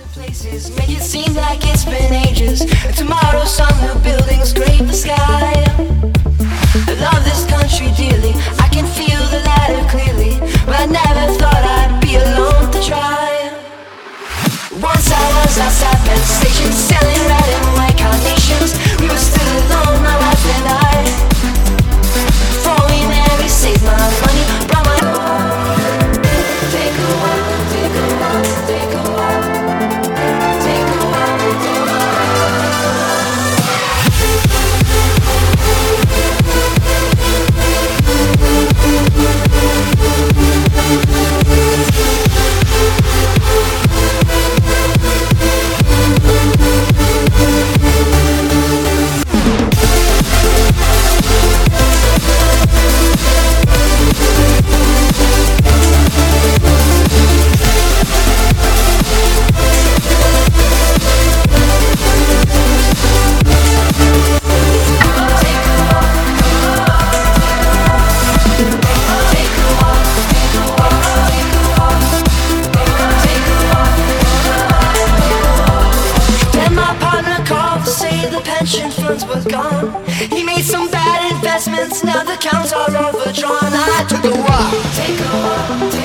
Places make it seem like it's been ages. And tomorrow some new buildings scrape the sky. I love this country dearly, I can feel the ladder clearly, but I never thought I'd be alone to try. Once I was outside Penn Station, selling red and white carnations. We were still alone, my wife and I. Before we married, saved my money, brought my take a walk, take a walk, take a walk. Pension funds were gone. He made some bad investments, now the accounts are overdrawn. I took a walk, take a walk.